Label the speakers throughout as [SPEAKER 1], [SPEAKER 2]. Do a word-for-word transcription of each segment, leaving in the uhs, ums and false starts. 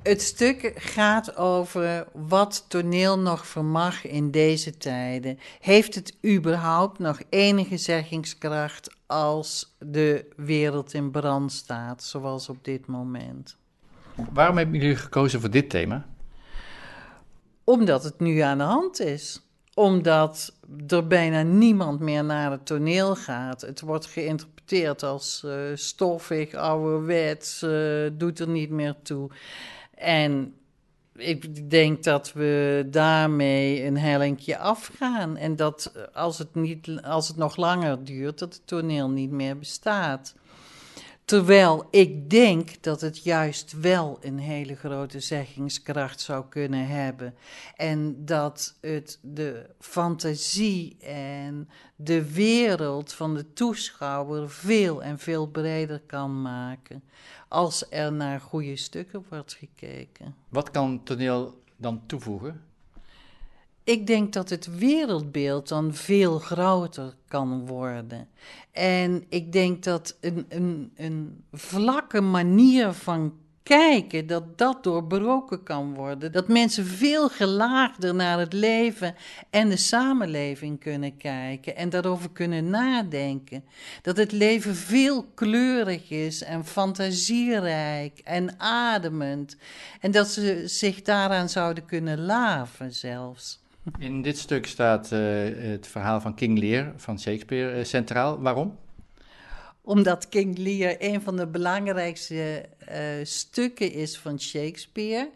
[SPEAKER 1] Het stuk gaat over wat toneel nog vermag in deze tijden. Heeft het überhaupt nog enige zeggingskracht als de wereld in brand staat, zoals op dit moment?
[SPEAKER 2] Waarom hebben jullie gekozen voor dit thema?
[SPEAKER 1] Omdat het nu aan de hand is. Omdat er bijna niemand meer naar het toneel gaat. Het wordt geïnterpreteerd als uh, stoffig, ouderwets, uh, doet er niet meer toe. En ik denk dat we daarmee een hellinkje afgaan. En dat als het, niet, als het nog langer duurt, dat het toneel niet meer bestaat. Terwijl ik denk dat het juist wel een hele grote zeggingskracht zou kunnen hebben. En dat het de fantasie en de wereld van de toeschouwer veel en veel breder kan maken. Als er naar goede stukken wordt gekeken.
[SPEAKER 2] Wat kan toneel dan toevoegen?
[SPEAKER 1] Ik denk dat het wereldbeeld dan veel groter kan worden. En ik denk dat een, een, een vlakke manier van kijken, dat dat doorbroken kan worden. Dat mensen veel gelaagder naar het leven en de samenleving kunnen kijken en daarover kunnen nadenken. Dat het leven veel kleurig is en fantasierijk en ademend. En dat ze zich daaraan zouden kunnen laven zelfs.
[SPEAKER 2] In dit stuk staat uh, het verhaal van King Lear van Shakespeare uh, centraal. Waarom?
[SPEAKER 1] Omdat King Lear een van de belangrijkste uh, stukken is van Shakespeare.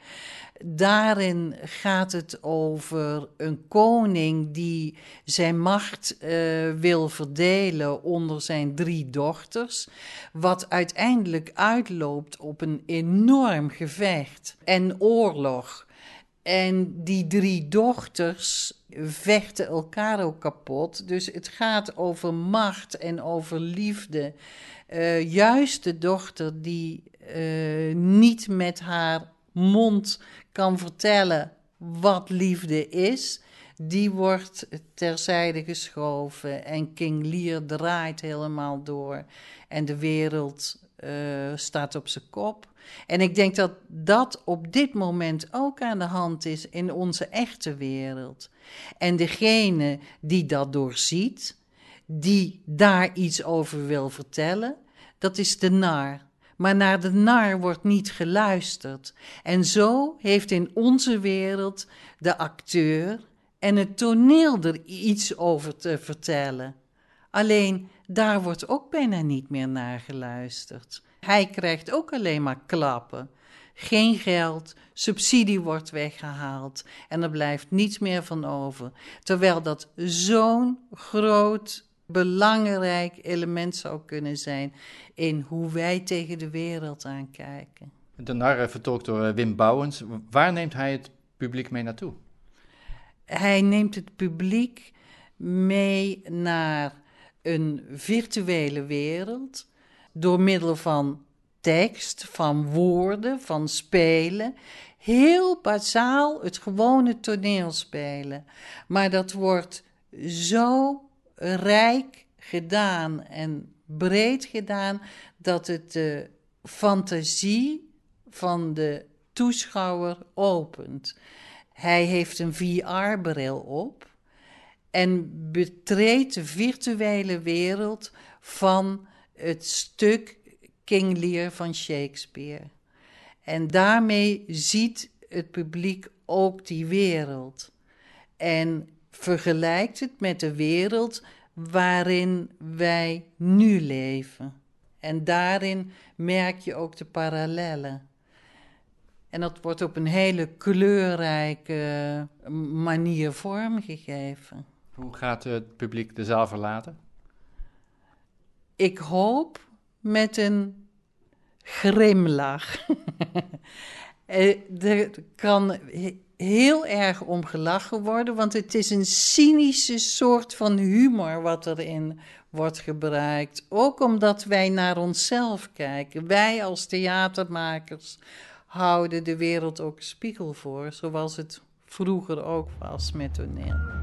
[SPEAKER 1] Daarin gaat het over een koning die zijn macht uh, wil verdelen onder zijn drie dochters. Wat uiteindelijk uitloopt op een enorm gevecht en oorlog. En die drie dochters vechten elkaar ook kapot. Dus het gaat over macht en over liefde. Uh, juist de dochter die uh, niet met haar mond kan vertellen wat liefde is, die wordt terzijde geschoven. En King Lear draait helemaal door. En de wereld uh, staat op zijn kop. En ik denk dat dat op dit moment ook aan de hand is in onze echte wereld. En degene die dat doorziet, die daar iets over wil vertellen, dat is de nar. Maar naar de nar wordt niet geluisterd. En zo heeft in onze wereld de acteur en het toneel er iets over te vertellen. Alleen daar wordt ook bijna niet meer naar geluisterd. Hij krijgt ook alleen maar klappen. Geen geld, subsidie wordt weggehaald en er blijft niets meer van over. Terwijl dat zo'n groot, belangrijk element zou kunnen zijn in hoe wij tegen de wereld aankijken.
[SPEAKER 2] De nar vertolkt door Wim Bouwens. Waar neemt hij het publiek mee naartoe?
[SPEAKER 1] Hij neemt het publiek mee naar een virtuele wereld door middel van tekst, van woorden, van spelen. Heel bazaal het gewone toneelspelen. Maar dat wordt zo rijk gedaan en breed gedaan dat het de fantasie van de toeschouwer opent. Hij heeft een V R-bril op en betreedt de virtuele wereld van het stuk King Lear van Shakespeare. En daarmee ziet het publiek ook die wereld. En vergelijkt het met de wereld waarin wij nu leven. En daarin merk je ook de parallellen. En dat wordt op een hele kleurrijke manier vormgegeven.
[SPEAKER 2] Hoe gaat het publiek de zaal verlaten?
[SPEAKER 1] Ik hoop met een grimlach. Er kan heel erg om gelachen worden, want het is een cynische soort van humor wat erin wordt gebruikt. Ook omdat wij naar onszelf kijken. Wij als theatermakers houden de wereld ook spiegel voor, zoals het vroeger ook was met toneel.